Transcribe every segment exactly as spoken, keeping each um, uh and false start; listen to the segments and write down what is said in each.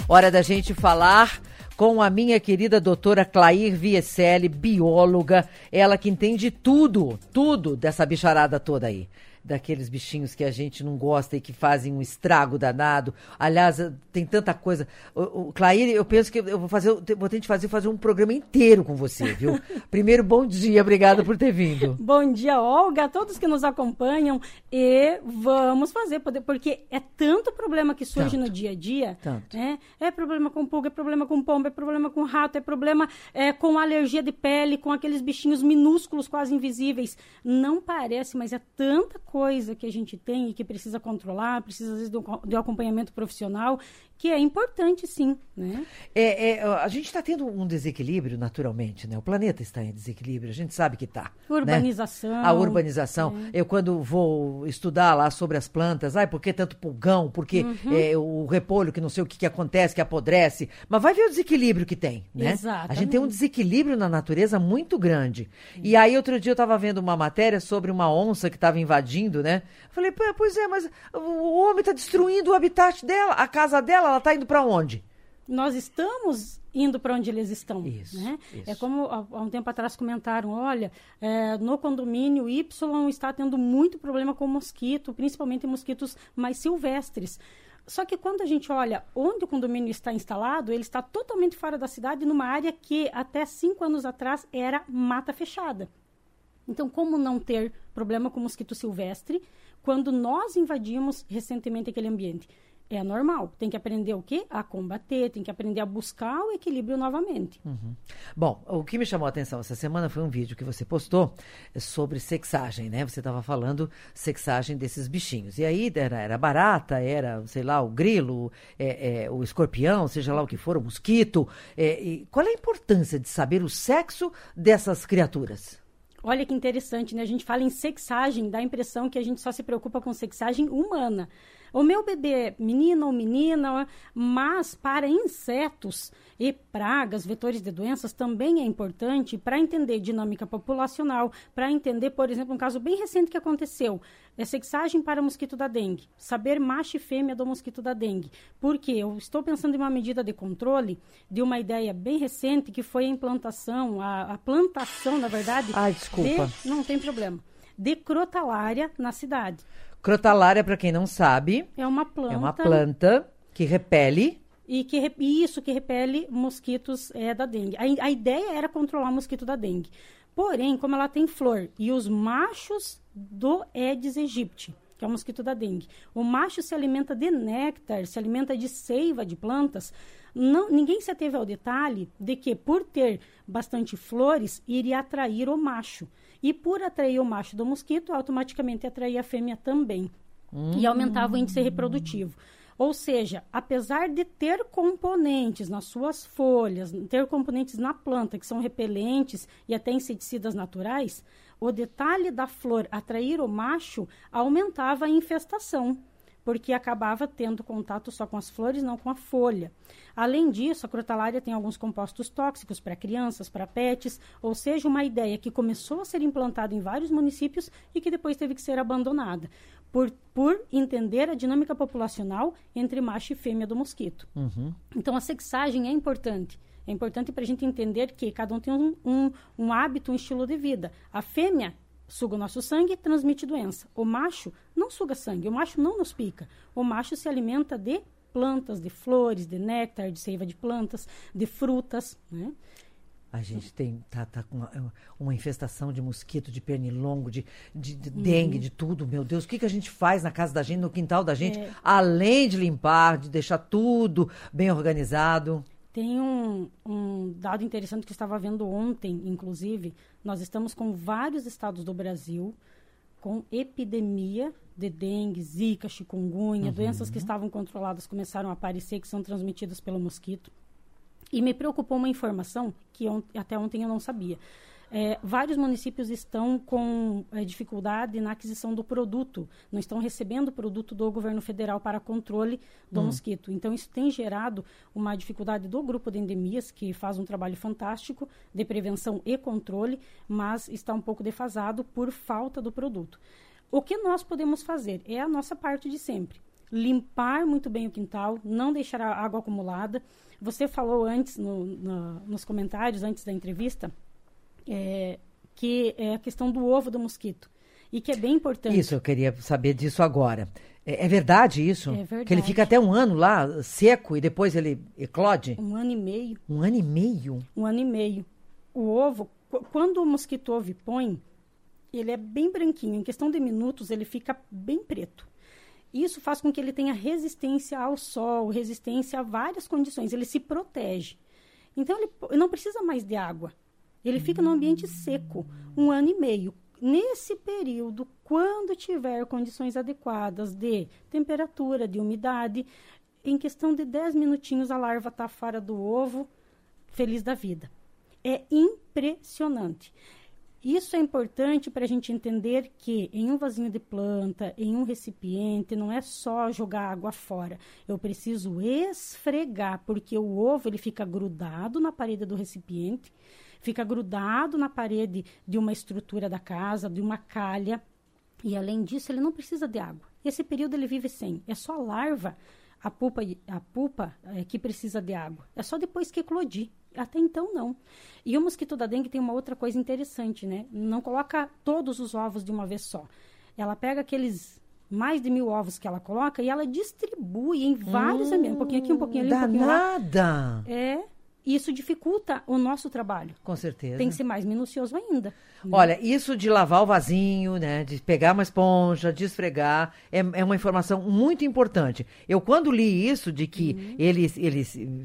Hora da gente falar com a minha querida doutora Clair Vieselli, bióloga, ela que entende tudo, tudo dessa bicharada toda aí. Daqueles bichinhos que a gente não gosta e que fazem um estrago danado. Aliás, tem tanta coisa. O, o, Clair, eu penso que eu vou fazer, vou ter que fazer, fazer um programa inteiro com você, viu? Primeiro, bom dia, obrigada por ter vindo. Bom dia, Olga, a todos que nos acompanham. E vamos fazer, porque é tanto problema que surge tanto. no dia a dia. Tanto. Né? É problema com pulga, é problema com pomba, é problema com rato, é problema é, com alergia de pele, com aqueles bichinhos minúsculos, quase invisíveis. Não parece, mas é tanta coisa. coisa que a gente tem e que precisa controlar, precisa, às vezes, de um, de um acompanhamento profissional, que é importante, sim, né? É, é, a gente está tendo um desequilíbrio, naturalmente, né? O planeta está em desequilíbrio, a gente sabe que está. Urbanização. Né? A urbanização. É. Eu, quando vou estudar lá sobre as plantas, ai, por que tanto pulgão? Porque uhum. é, o repolho, que não sei o que, que acontece, que apodrece. Mas vai ver o desequilíbrio que tem, né? Exatamente. A gente tem um desequilíbrio na natureza muito grande. Uhum. E aí, outro dia, eu estava vendo uma matéria sobre uma onça que estava invadindo, né? Falei, pois é, mas o homem está destruindo o habitat dela, a casa dela, ela está indo para onde? Nós estamos indo para onde eles estão. Isso, né? isso. É como há, há um tempo atrás comentaram, olha, é, no condomínio Y está tendo muito problema com mosquito, principalmente mosquitos mais silvestres. Só que quando a gente olha onde o condomínio está instalado, ele está totalmente fora da cidade, numa área que até cinco anos atrás era mata fechada. Então, como não ter problema com mosquito silvestre quando nós invadimos recentemente aquele ambiente? É normal. Tem que aprender o quê? A combater, tem que aprender a buscar o equilíbrio novamente. Uhum. Bom, o que me chamou a atenção essa semana foi um vídeo que você postou sobre sexagem, né? Você estava falando sexagem desses bichinhos. E aí era, era barata, era, sei lá, o grilo, é, é, o escorpião, seja lá o que for, o mosquito. É, e qual é a importância de saber o sexo dessas criaturas? Olha que interessante, né? A gente fala em sexagem, dá a impressão que a gente só se preocupa com sexagem humana. O meu bebê é menino ou menina, mas para insetos e pragas, vetores de doenças, também é importante para entender dinâmica populacional, para entender, por exemplo, um caso bem recente que aconteceu, é sexagem para o mosquito da dengue, saber macho e fêmea do mosquito da dengue. Porque eu estou pensando em uma medida de controle de uma ideia bem recente, que foi a implantação, a, a plantação, na verdade... Ai, desculpa. De, não tem problema. De crotalária na cidade. Crotalária, para quem não sabe, é uma planta, é uma planta que repele... E que, isso, que repele mosquitos é, da dengue. A, a ideia era controlar o mosquito da dengue. Porém, como ela tem flor e os machos do Aedes aegypti, que é o mosquito da dengue, o macho se alimenta de néctar, se alimenta de seiva de plantas, não, ninguém se ateve ao detalhe de que, por ter bastante flores, iria atrair o macho. E por atrair o macho do mosquito, automaticamente atrair a fêmea também. Hum. E aumentava o índice reprodutivo. Ou seja, apesar de ter componentes nas suas folhas, ter componentes na planta que são repelentes e até inseticidas naturais, o detalhe da flor atrair o macho aumentava a infestação, porque acabava tendo contato só com as flores, não com a folha. Além disso, a crotalária tem alguns compostos tóxicos para crianças, para pets, ou seja, uma ideia que começou a ser implantada em vários municípios e que depois teve que ser abandonada, por, por entender a dinâmica populacional entre macho e fêmea do mosquito. Uhum. Então, a sexagem é importante. É importante para a gente entender que cada um tem um, um, um hábito, um estilo de vida. A fêmea suga o nosso sangue e transmite doença. O macho não suga sangue, o macho não nos pica. O macho se alimenta de plantas, de flores, de néctar, de seiva de plantas, de frutas, né? A gente tem, tá, tá com uma, uma infestação de mosquito, de pernilongo, de, de, de uhum. dengue, de tudo. Meu Deus, o que, que a gente faz na casa da gente, no quintal da gente, é... além de limpar, de deixar tudo bem organizado? Tem um, um dado interessante que eu estava vendo ontem, inclusive. Nós estamos com vários estados do Brasil com epidemia de dengue, zika, chikungunya, uhum. doenças que estavam controladas começaram a aparecer, que são transmitidas pelo mosquito. E me preocupou uma informação que on- até ontem eu não sabia. É, vários municípios estão com é, dificuldade na aquisição do produto, não estão recebendo o produto do governo federal para controle do hum. mosquito. Então, isso tem gerado uma dificuldade do grupo de endemias, que faz um trabalho fantástico de prevenção e controle, mas está um pouco defasado por falta do produto. O que nós podemos fazer é a nossa parte de sempre. limpar muito bem o quintal, não deixar a água acumulada. Você falou antes, no, no, nos comentários, antes da entrevista, é, que é a questão do ovo do mosquito. E que é bem importante. Isso, eu queria saber disso agora. É, é verdade isso? É verdade. Que ele fica até um ano lá, seco, e depois ele eclode? Um ano e meio. Um ano e meio? Um ano e meio. O ovo, quando o mosquito ovo põe, ele é bem branquinho. Em questão de minutos, ele fica bem preto. Isso faz com que ele tenha resistência ao sol, resistência a várias condições. Ele se protege. Então, ele não precisa mais de água. Ele fica no ambiente seco, um ano e meio. Nesse período, quando tiver condições adequadas de temperatura, de umidade, em questão de dez minutinhos, a larva está fora do ovo, feliz da vida. É impressionante. Isso é importante para a gente entender que em um vasinho de planta, em um recipiente, não é só jogar água fora. Eu preciso esfregar, porque o ovo ele fica grudado na parede do recipiente, fica grudado na parede de uma estrutura da casa, de uma calha. E, além disso, ele não precisa de água. Esse período ele vive sem. É só a larva, a pupa, a pupa é, que precisa de água. É só depois que eclodir. Até então, não. E o mosquito da dengue tem uma outra coisa interessante, né? Não coloca todos os ovos de uma vez só. Ela pega aqueles mais de mil ovos que ela coloca e ela distribui em vários hum, ambientes. Um pouquinho aqui, um pouquinho ali, um pouquinho lá. Danada! É... Isso dificulta o nosso trabalho. Com certeza. Tem que ser mais minucioso ainda. Olha, isso de lavar o vasinho, né, de pegar uma esponja, de esfregar, é, é uma informação muito importante. Eu, quando li isso, de que uhum. ele, ele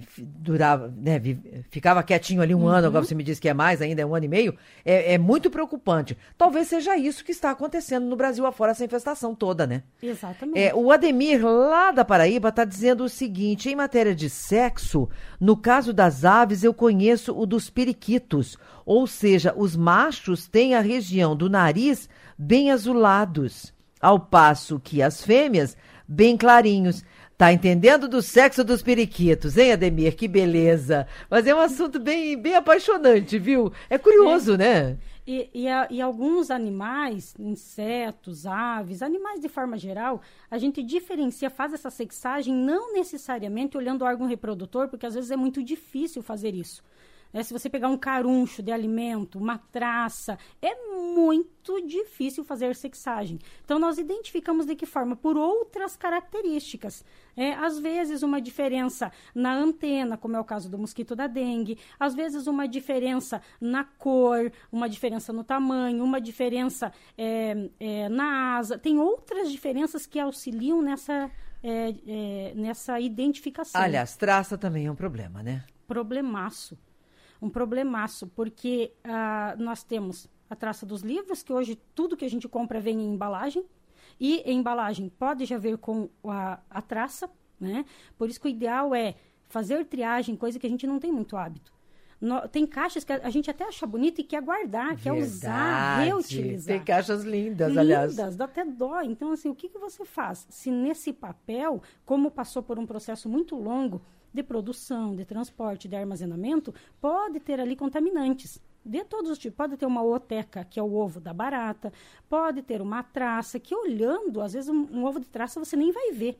durava, né, ficava quietinho ali um uhum. ano, agora você me diz que é mais ainda, é um ano e meio, é, é muito preocupante. Talvez seja isso que está acontecendo no Brasil afora, essa infestação toda, né? Exatamente. É, o Ademir, lá da Paraíba, está dizendo o seguinte, em matéria de sexo, no caso das aves, eu conheço o dos periquitos, ou seja, os machos têm a região do nariz bem azulados, ao passo que as fêmeas bem clarinhos. Tá entendendo do sexo dos periquitos, hein, Ademir? Que beleza! Mas é um assunto bem, bem apaixonante, viu? É curioso, é. né? E, e, a, e alguns animais, insetos, aves, animais de forma geral, a gente diferencia, faz essa sexagem não necessariamente olhando o órgão reprodutor, porque às vezes é muito difícil fazer isso. É, se você pegar um caruncho de alimento, uma traça, é muito difícil fazer sexagem. Então, nós identificamos de que forma? Por outras características. É, às vezes, uma diferença na antena, como é o caso do mosquito da dengue. Às vezes, uma diferença na cor, uma diferença no tamanho, uma diferença é, é, na asa. Tem outras diferenças que auxiliam nessa, é, é, nessa identificação. Aliás, traça também é um problema, né? Problemaço. Um problemaço, porque ah, nós temos a traça dos livros, que hoje tudo que a gente compra vem em embalagem, e a embalagem pode já vir com a, a traça, né? Por isso que o ideal é fazer triagem, coisa que a gente não tem muito hábito. No, tem caixas que a, a gente até acha bonita e quer guardar, Verdade. quer usar, reutilizar. Tem caixas lindas, lindas aliás. Lindas, dá até dó. Então, assim, o que, que você faz? Se nesse papel, como passou por um processo muito longo, de produção, de transporte, de armazenamento, pode ter ali contaminantes. De todos os tipos. Pode ter uma oteca, que é o ovo da barata. Pode ter uma traça, que olhando, às vezes um, um ovo de traça você nem vai ver.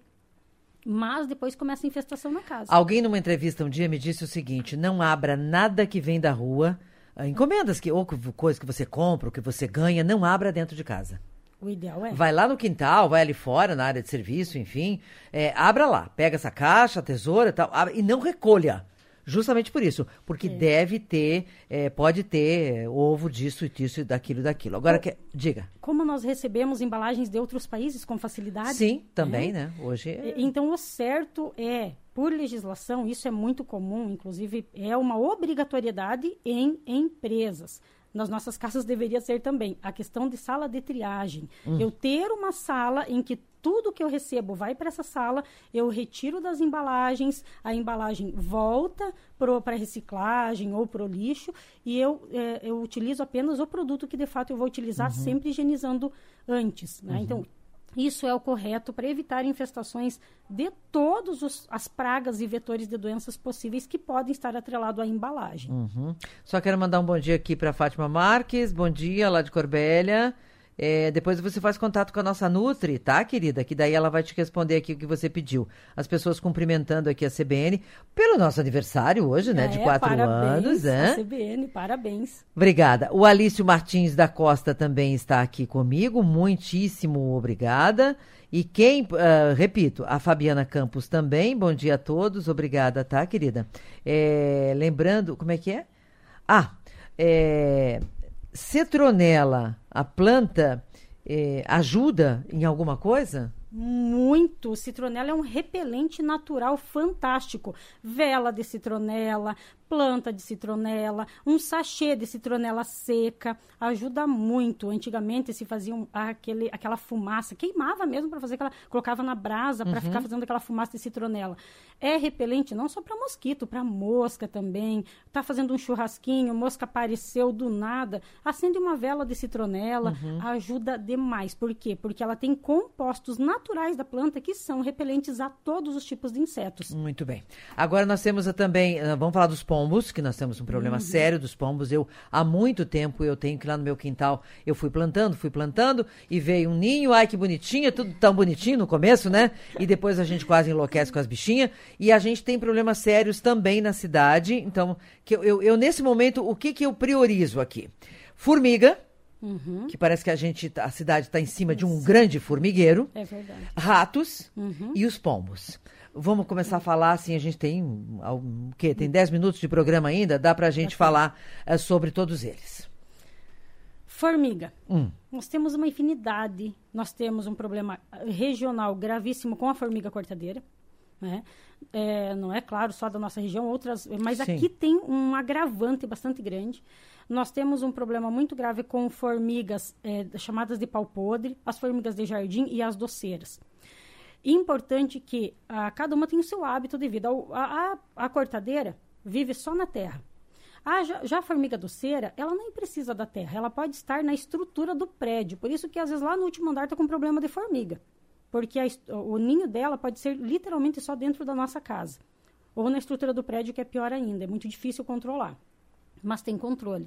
Mas depois começa a infestação na casa. Alguém numa entrevista um dia me disse o seguinte, não abra nada que vem da rua, encomendas que, ou coisa que você compra, ou que você ganha, não abra dentro de casa. O ideal é... Vai lá no quintal, vai ali fora, na área de serviço, enfim. É, abra lá, pega essa caixa, a tesoura e tal, abra, e não recolha. Justamente por isso. Porque é. deve ter, é, pode ter ovo disso, disso e daquilo, daquilo. Agora, que, diga. Como nós recebemos embalagens de outros países com facilidade... Sim, também, é. né? Hoje é... Então, o certo é, por legislação, isso é muito comum, inclusive é uma obrigatoriedade em empresas. Nas nossas casas deveria ser também a questão de sala de triagem. Hum. Eu ter uma sala em que tudo que eu recebo vai para essa sala, eu retiro das embalagens, a embalagem volta para reciclagem ou para o lixo e eu, é, eu utilizo apenas o produto que de fato eu vou utilizar, uhum. sempre higienizando antes. Né? Uhum. Então, isso é o correto para evitar infestações de todas as pragas e vetores de doenças possíveis que podem estar atrelados à embalagem. Uhum. Só quero mandar um bom dia aqui para Fátima Marques. Bom dia, lá de Corbélia. É, depois você faz contato com a nossa Nutri, tá, querida? Que daí ela vai te responder aqui o que você pediu. As pessoas cumprimentando aqui a C B N pelo nosso aniversário hoje, né? É, de quatro parabéns, anos, né? a C B N, parabéns. Obrigada. O Alício Martins da Costa também está aqui comigo. Muitíssimo obrigada. E quem, uh, repito, a Fabiana Campos também. Bom dia a todos. Obrigada, tá, querida? É, lembrando, como é que é? Ah, é... Citronela, a planta, eh, ajuda em alguma coisa? Muito. Citronela é um repelente natural fantástico. Vela de citronela, planta de citronela, um sachê de citronela seca, ajuda muito. Antigamente se fazia um, aquele, aquela fumaça, queimava mesmo para fazer aquela, colocava na brasa para uhum. ficar fazendo aquela fumaça de citronela. É repelente não só para mosquito, para mosca também. Tá fazendo um churrasquinho, mosca apareceu do nada, acende uma vela de citronela, uhum. ajuda demais. Por quê? Porque ela tem compostos naturais da planta que são repelentes a todos os tipos de insetos. Muito bem. Agora nós temos também, vamos falar dos pombos, que nós temos um problema uhum. sério dos pombos. Eu, há muito tempo, eu tenho que lá no meu quintal, eu fui plantando, fui plantando, e veio um ninho, ai que bonitinho, tudo tão bonitinho no começo, né? E depois a gente quase enlouquece com as bichinhas, e a gente tem problemas sérios também na cidade. Então, que eu, eu, eu nesse momento, o que que eu priorizo aqui? Formiga, uhum. que parece que a gente, a cidade está em cima de um grande formigueiro. É verdade. Ratos uhum. e os pombos. Vamos começar a falar, assim, a gente tem, o quê? Tem dez minutos de programa ainda? Dá pra gente falar uh, sobre todos eles. Formiga. Hum. Nós temos uma infinidade, nós temos um problema regional gravíssimo com a formiga cortadeira, né? É, não é claro só da nossa região, outras, mas Sim. aqui tem um agravante bastante grande. Nós temos um problema muito grave com formigas é, chamadas de pau podre, as formigas de jardim e as doceiras. Importante que a, cada uma tem o seu hábito de vida. A, a, a cortadeira vive só na terra. A, já, já a formiga doceira, ela nem precisa da terra, ela pode estar na estrutura do prédio. Por isso que às vezes lá no último andar está com problema de formiga. Porque a, o ninho dela pode ser literalmente só dentro da nossa casa. Ou na estrutura do prédio, que é pior ainda. É muito difícil controlar. Mas tem controle.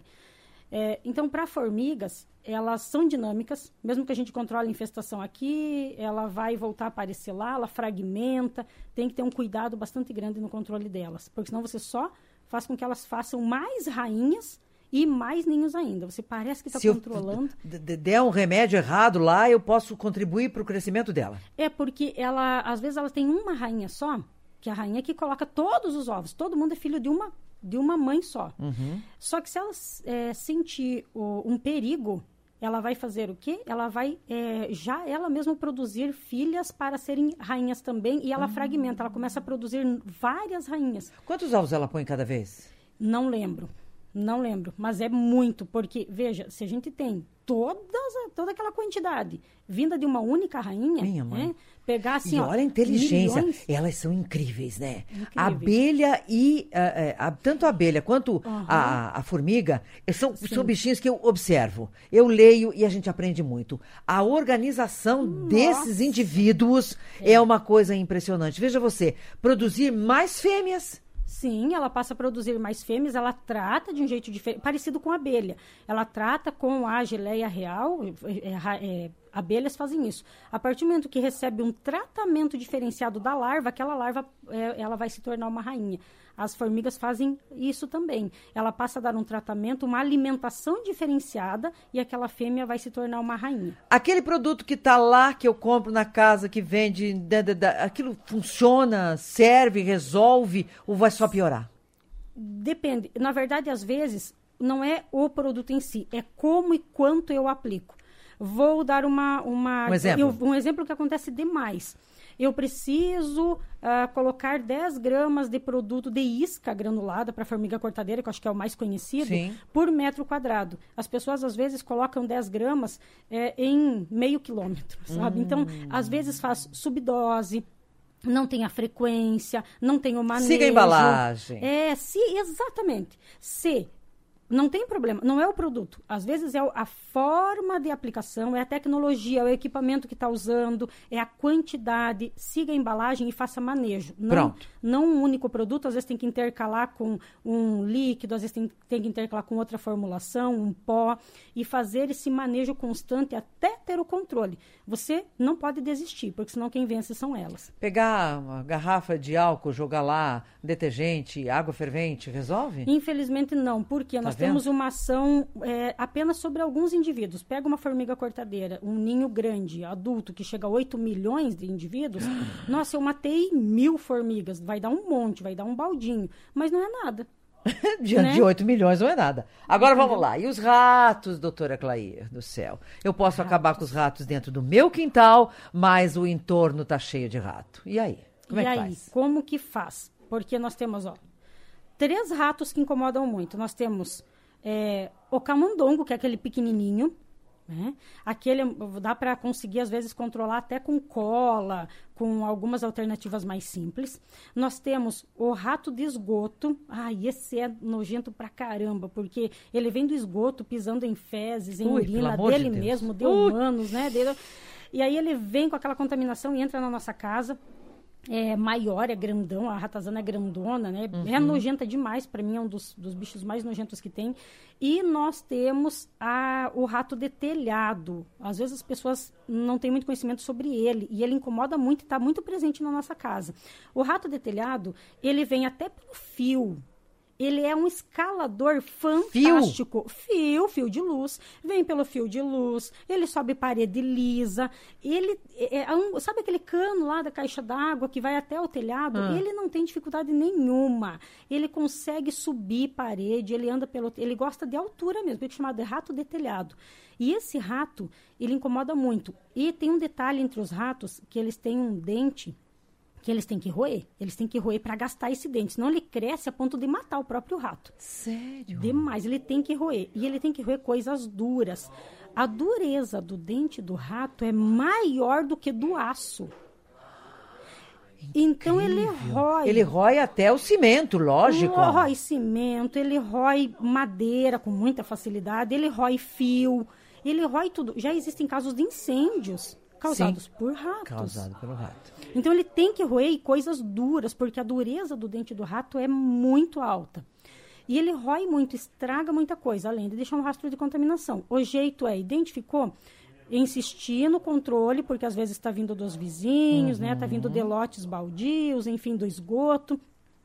É, então, para formigas, elas são dinâmicas. Mesmo que a gente controle a infestação aqui, ela vai voltar a aparecer lá, ela fragmenta. Tem que ter um cuidado bastante grande no controle delas. Porque senão você só faz com que elas façam mais rainhas e mais ninhos ainda. Você parece que está controlando. Se eu der um remédio errado lá, eu posso contribuir para o crescimento dela. É porque ela, às vezes ela tem uma rainha só, que é a rainha que coloca todos os ovos. Todo mundo é filho de uma, de uma mãe só. Uhum. Só que se ela é, sentir o, um perigo, ela vai fazer o quê? Ela vai é, já ela mesma produzir filhas para serem rainhas também. E ela uhum. fragmenta, ela começa a produzir várias rainhas. Quantos ovos ela põe cada vez? Não lembro. Não lembro, mas é muito, porque, veja, se a gente tem todas, toda aquela quantidade vinda de uma única rainha, Minha mãe. Né, pegar assim, e olha ó, a inteligência, milhões... elas são incríveis, né? Incríveis. A abelha e, uh, uh, tanto a abelha quanto uhum. a, a formiga, são, são bichinhos que eu observo, eu leio e a gente aprende muito. A organização Nossa. desses indivíduos é. é uma coisa impressionante. Veja você, produzir mais fêmeas. Sim, ela passa a produzir mais fêmeas, ela trata de um jeito diferente, parecido com a abelha. Ela trata com a geleia real, é, é, abelhas fazem isso. A partir do momento que recebe um tratamento diferenciado da larva, aquela larva é, ela vai se tornar uma rainha. As formigas fazem isso também. Ela passa a dar um tratamento, uma alimentação diferenciada e aquela fêmea vai se tornar uma rainha. Aquele produto que está lá, que eu compro na casa, que vende, da, da, da, aquilo funciona, serve, resolve ou vai só piorar? Depende. Na verdade, às vezes, não é o produto em si, é como e quanto eu aplico. Vou dar uma... uma um exemplo. Eu, um exemplo que acontece demais. Eu preciso uh, colocar dez gramas de produto de isca granulada para formiga cortadeira, que eu acho que é o mais conhecido, Sim. por metro quadrado. As pessoas, às vezes, colocam dez gramas é, em meio quilômetro, sabe? Hum. Então, às vezes, faz subdose, não tem a frequência, não tem o manejo. Siga a embalagem. É, se, exatamente. Se Não tem problema, não é o produto. Às vezes é a forma de aplicação, é a tecnologia, é o equipamento que está usando, é a quantidade. Siga a embalagem e faça manejo. Não, Pronto. Não um único produto, às vezes tem que intercalar com um líquido, às vezes tem, tem que intercalar com outra formulação, um pó, e fazer esse manejo constante até ter o controle. Você não pode desistir, porque senão quem vence são elas. Pegar uma garrafa de álcool, jogar lá, detergente, água fervente, resolve? Infelizmente não, porque Tá nós vendo? temos uma ação é, apenas sobre alguns indivíduos. Pega uma formiga cortadeira, um ninho grande, adulto, que chega a oito milhões de indivíduos. Nossa, eu matei mil formigas. Vai dar um monte, vai dar um baldinho. Mas não é nada. Diante né? de oito milhões não é nada. Agora vamos lá. E os ratos, doutora Clair do céu? Eu posso Ratos. acabar com os ratos dentro do meu quintal, mas o entorno tá cheio de rato. E aí? Como e é que aí, faz? como que faz? Porque nós temos, ó, três ratos que incomodam muito. Nós temos é, o camundongo, que é aquele pequenininho, né? Aquele dá para conseguir, às vezes, controlar até com cola, com algumas alternativas mais simples. Nós temos o rato de esgoto. Ai, esse é nojento pra caramba, porque ele vem do esgoto pisando em fezes, em Ui, urina pelo amor dele de Deus. mesmo, de Ui. humanos, né? Dele, e aí ele vem com aquela contaminação e entra na nossa casa. É maior, é grandão, a ratazana é grandona, né? Uhum. É nojenta demais, para mim é um dos, dos bichos mais nojentos que tem. E nós temos a, o rato de telhado. Às vezes as pessoas não têm muito conhecimento sobre ele, e ele incomoda muito e está muito presente na nossa casa. O rato de telhado, ele vem até pelo fio. Ele é um escalador fantástico. Fio, fio de luz. Vem pelo fio de luz. Ele sobe parede lisa. Ele, é, é um, sabe aquele cano lá da caixa d'água que vai até o telhado? Ah. Ele não tem dificuldade nenhuma. Ele consegue subir parede. Ele anda pelo... Ele gosta de altura mesmo. Ele é chamado de rato de telhado. E esse rato, ele incomoda muito. E tem um detalhe entre os ratos, que eles têm um dente... que eles têm que roer. Eles têm que roer para gastar esse dente. Senão ele cresce a ponto de matar o próprio rato. Sério? Demais. Ele tem que roer. E ele tem que roer coisas duras. A dureza do dente do rato é maior do que do aço. Então ele rói. Ele rói até o cimento, lógico. Ele rói cimento, ele rói madeira com muita facilidade, ele rói fio, ele rói tudo. Já existem casos de incêndios causados Sim. por ratos. Causado pelo rato. Então, ele tem que roer coisas duras, porque a dureza do dente do rato é muito alta. E ele rói muito, estraga muita coisa, além de deixar um rastro de contaminação. O jeito é, identificou, insistir no controle, porque às vezes está vindo dos vizinhos, uhum. né? Está vindo de lotes baldios, enfim, do esgoto.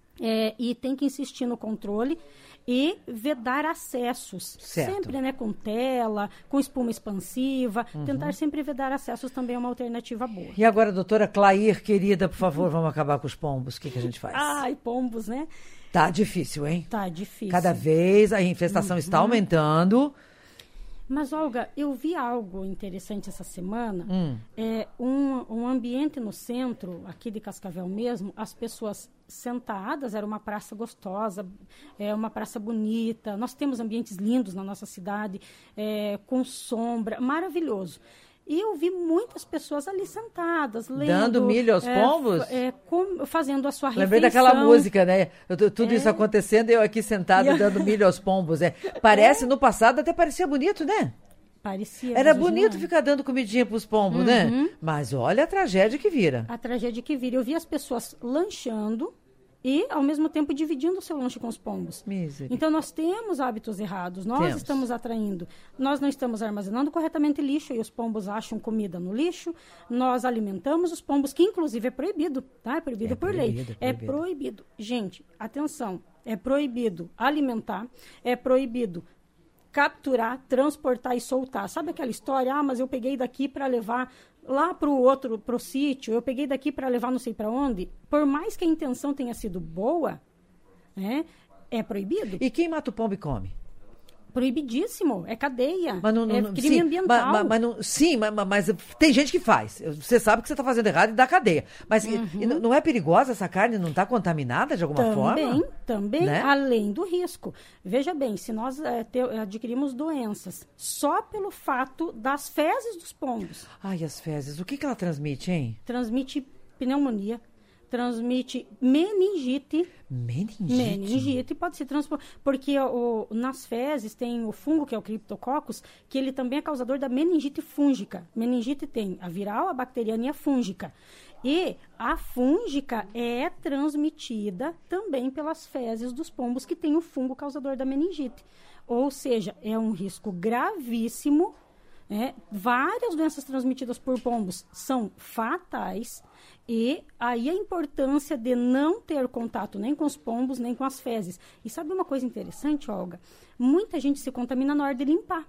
É, e tem que insistir no controle e vedar acessos. Certo. Sempre, né, com tela, com espuma expansiva. Uhum. Tentar sempre vedar acessos também é uma alternativa boa. E agora, doutora Clair, querida, por favor, vamos acabar com os pombos. O que, que a gente faz? Ai, pombos, né? Tá difícil, hein? Tá difícil. Cada vez a infestação uhum. está aumentando. Mas, Olga, eu vi algo interessante essa semana. Hum. É um, um ambiente no centro, aqui de Cascavel mesmo, as pessoas sentadas, era uma praça gostosa, é uma praça bonita. Nós temos ambientes lindos na nossa cidade, é, com sombra, maravilhoso. E eu vi muitas pessoas ali sentadas, lendo... Dando milho aos é, pombos? É, com, fazendo a sua refeição. Lembrei daquela música, né? Eu, tudo é. isso acontecendo e eu aqui sentado dando milho aos pombos. É. Parece, é. no passado até parecia bonito, né? Parecia. Era bonito ficar dando comidinha para os pombos, uhum. né? Mas olha a tragédia que vira. A tragédia que vira. Eu vi as pessoas lanchando e, ao mesmo tempo, dividindo o seu lanche com os pombos. Misericórdia. Então, nós temos hábitos errados. Nós temos. estamos atraindo. Nós não estamos armazenando corretamente lixo e os pombos acham comida no lixo. Nós alimentamos os pombos, que, inclusive, é proibido. Tá? É proibido é por proibido, lei. É proibido. é proibido. Gente, atenção. É proibido alimentar. É proibido capturar, transportar e soltar. Sabe aquela história? Ah, mas eu peguei daqui para levar lá para o outro, para o sítio, eu peguei daqui para levar não sei para onde. Por mais que a intenção tenha sido boa, né, é proibido. E quem mata o pombo e come? Proibidíssimo, é cadeia, mas não, não, é crime sim, ambiental. Mas, mas não, sim, mas, mas tem gente que faz. Você sabe que você está fazendo errado e dá cadeia. Mas uhum. e, não é perigosa essa carne? Não está contaminada de alguma também, forma? Também, também, né? Além do risco. Veja bem, se nós é, te, adquirimos doenças só pelo fato das fezes dos pombos. Ai, as fezes, o que, que ela transmite, hein? Transmite pneumonia, transmite meningite. Meningite? Meningite pode se transportar, porque o, nas fezes tem o fungo, que é o Cryptococcus, que ele também é causador da meningite fúngica. Meningite tem a viral, a bacteriana e a fúngica. E a fúngica é transmitida também pelas fezes dos pombos que tem o fungo causador da meningite. Ou seja, é um risco gravíssimo. É, várias doenças transmitidas por pombos são fatais, e aí a importância de não ter contato nem com os pombos, nem com as fezes. E sabe uma coisa interessante, Olga? Muita gente se contamina na hora de limpar.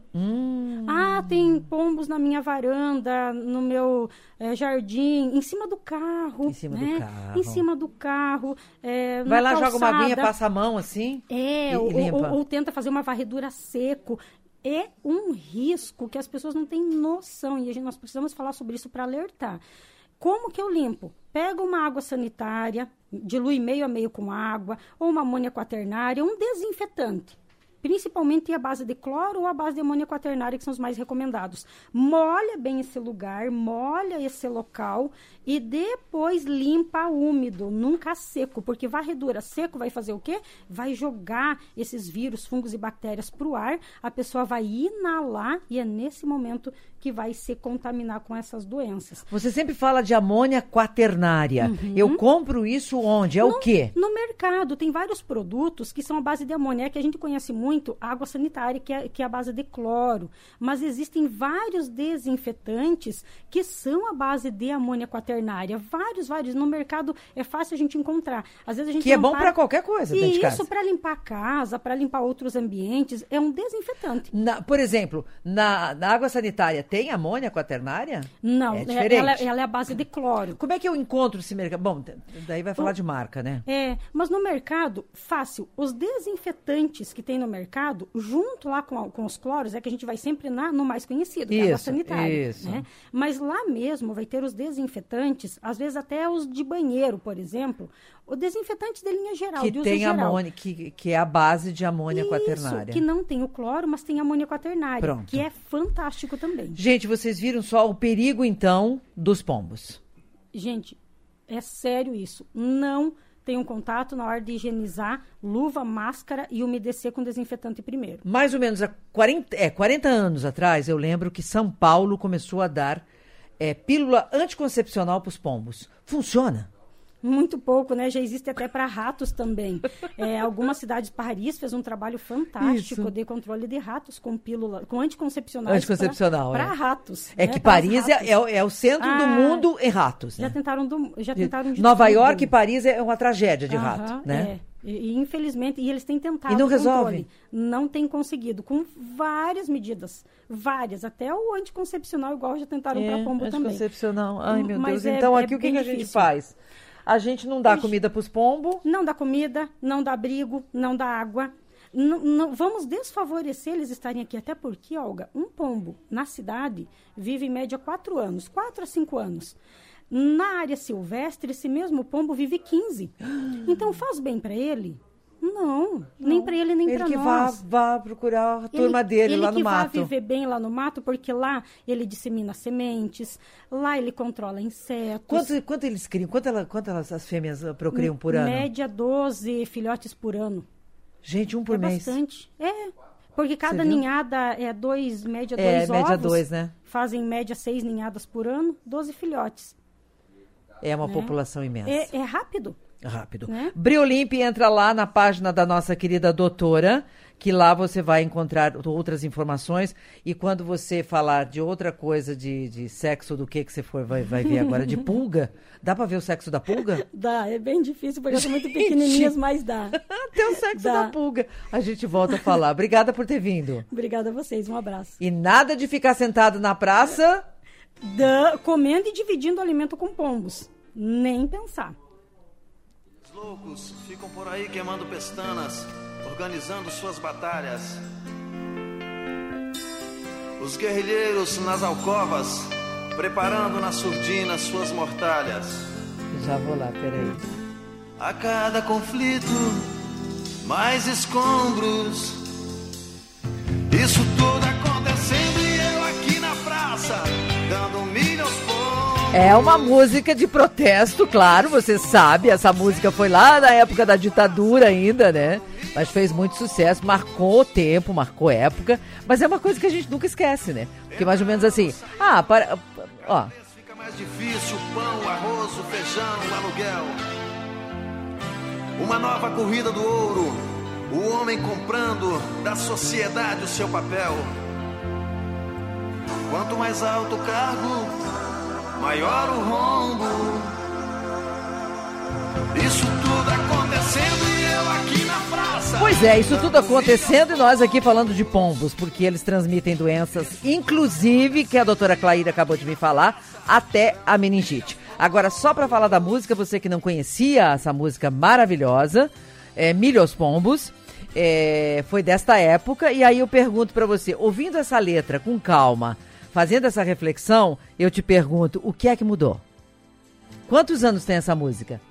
Hum. Ah, tem pombos na minha varanda, no meu é, jardim, em cima do carro. Em cima né? do carro. Em cima do carro. É, Vai lá, calçada. joga uma aguinha, passa a mão assim. É, e, ou, e ou, ou tenta fazer uma varredura a seco. É um risco que as pessoas não têm noção, e a gente, nós precisamos falar sobre isso para alertar. Como que eu limpo? Pega uma água sanitária, dilui meio a meio com água, ou uma amônia quaternária, um desinfetante. Principalmente a base de cloro ou a base de amônia quaternária, que são os mais recomendados. Molha bem esse lugar, molha esse local e depois limpa úmido, nunca seco, porque varredura seco vai fazer o quê? Vai jogar esses vírus, fungos e bactérias para o ar, a pessoa vai inalar e é nesse momento que vai se contaminar com essas doenças. Você sempre fala de amônia quaternária. Uhum. Eu compro isso onde? É no, o quê? No mercado. Tem vários produtos que são à base de amônia. É que a gente conhece muito a água sanitária, que é, que é a base de cloro. Mas existem vários desinfetantes que são à base de amônia quaternária. Vários, vários. No mercado é fácil a gente encontrar. Às vezes a gente Que é não bom para... para qualquer coisa dentro e de casa. Isso para limpar a casa, para limpar outros ambientes. É um desinfetante. Na, por exemplo, na, na água sanitária tem amônia quaternária? Não, é é, diferente. ela, ela é a base de cloro. Como é que eu encontro esse mercado? Bom, daí vai falar o... de marca, né? É, mas no mercado, fácil. Os desinfetantes que tem no mercado, junto lá com, com os cloros, é que a gente vai sempre na, no mais conhecido, que é a água sanitária. Isso. Né? Mas lá mesmo vai ter os desinfetantes, às vezes até os de banheiro, por exemplo. O desinfetante de linha geral, que de uso tem geral. amônia, que, que é a base de amônia Isso, quaternária. Que não tem o cloro, mas tem amônia quaternária, Pronto. Que é fantástico também. Gente, vocês viram só o perigo, então, dos pombos. Gente, é sério isso. Não tenham contato na hora de higienizar, luva, máscara e umedecer com desinfetante primeiro. Mais ou menos há quarenta, é, quarenta anos atrás, eu lembro que São Paulo começou a dar é, pílula anticoncepcional para os pombos. Funciona? Muito pouco, né? Já existe até para ratos também. É, algumas cidades, Paris fez um trabalho fantástico Isso. de controle de ratos com pílula, com anticoncepcionais Anticoncepcional, para é. ratos. É né? que Pras Paris é, ratos. é, é o centro Ah, do mundo em ratos, né? Já tentaram, do, já tentaram de Nova tudo. York e Paris é uma tragédia de Aham, rato, né? É. E, e, infelizmente, e eles têm tentado E não o controle. resolve? Não tem conseguido, com várias medidas, várias, até o anticoncepcional igual já tentaram para pombo também. Anticoncepcional, ai meu Mas Deus. é- Então é aqui o que, bem que a gente difícil. faz? A gente não dá comida para os pombos. Não dá comida, não dá abrigo, não dá água. Não, não- vamos desfavorecer eles estarem aqui, até porque, Olga, um pombo na cidade vive em média quatro anos, quatro a cinco anos. Na área silvestre, esse mesmo pombo vive quinze. Então, faz bem para ele? Não, nem para ele, nem Ele para que nós. vá, vá procurar a turma Ele- dele ele lá no que mato. vai viver bem lá no mato, porque lá ele dissemina sementes, lá ele controla insetos. Quanto, quanto eles criam? Quanto, ela, quanto elas, as fêmeas ah, procriam por ano? Média doze filhotes por ano. Gente, um por é mês. bastante. É, porque cada viu? ninhada é dois, média É, dois média ovos. dois, né? Fazem média seis ninhadas por ano, doze filhotes. É uma né? população imensa. É, é rápido. Rápido. Né? Briolimp, entra lá na página da nossa querida doutora, que lá você vai encontrar outras informações. E quando você falar de outra coisa, de, de sexo, do que que você for, vai, vai ver agora, de pulga. Dá pra ver o sexo da pulga? Dá, é bem difícil, porque são muito Gente. pequenininhas, mas dá. Até o sexo Dá. da pulga. A gente volta a falar. Obrigada por ter vindo. Obrigada a vocês, um abraço. E nada de ficar sentado na praça. Da- comendo e dividindo alimento com pombos. Nem pensar. Os loucos ficam por aí queimando pestanas, organizando suas batalhas. Os guerrilheiros nas alcovas, preparando na surdina suas mortalhas. Já vou lá, peraí. A cada conflito, mais escombros. Isso tudo acontecendo e eu aqui na praça, dando milho aos pombos. É uma música de protesto, claro, você sabe, essa música foi lá na época da ditadura ainda, né? Mas fez muito sucesso, marcou o tempo, marcou época, mas é uma coisa que a gente nunca esquece, né? Porque mais ou menos assim, ah, para, ó. Fica mais difícil o pão, o arroz, o feijão, o aluguel. Uma nova corrida do ouro, o homem comprando da sociedade o seu papel. Quanto mais alto o cargo, maior o rombo. Isso tudo acontecendo e eu aqui na praça. Pois é, isso tudo acontecendo e nós aqui falando de pombos, porque eles transmitem doenças, inclusive, que a doutora Clair acabou de me falar, até a meningite. Agora, só para falar da música, você que não conhecia essa música maravilhosa, é, Milho aos Pombos, é, foi desta época, e aí eu pergunto para você, ouvindo essa letra com calma, fazendo essa reflexão, eu te pergunto, o que é que mudou? Quantos anos tem essa música?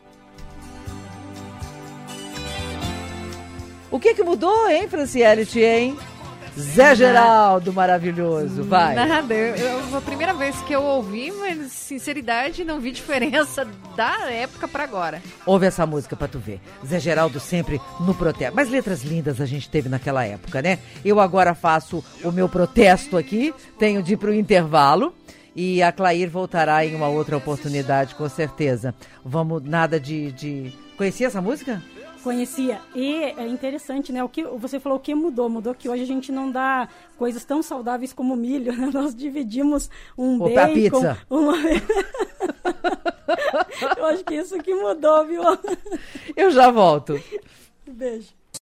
O que que mudou, hein, Franciele, hein? Zé Geraldo, maravilhoso, vai. Nada, eu, eu, a primeira vez que eu ouvi, mas sinceridade, não vi diferença da época pra agora. Ouve essa música pra tu ver. Zé Geraldo sempre no protesto. Mas letras lindas a gente teve naquela época, né? Eu agora faço o meu protesto aqui, tenho de ir pro intervalo. E a Clair voltará em uma outra oportunidade, com certeza. Vamos, nada de... de... Conhecia essa música? Conhecia. E é interessante, né? O que você falou, o que mudou? Mudou que hoje a gente não dá coisas tão saudáveis como milho, né? Nós dividimos um Opa, bacon... pizza. Uma... Eu acho que isso que mudou, viu? Eu já volto. Beijo.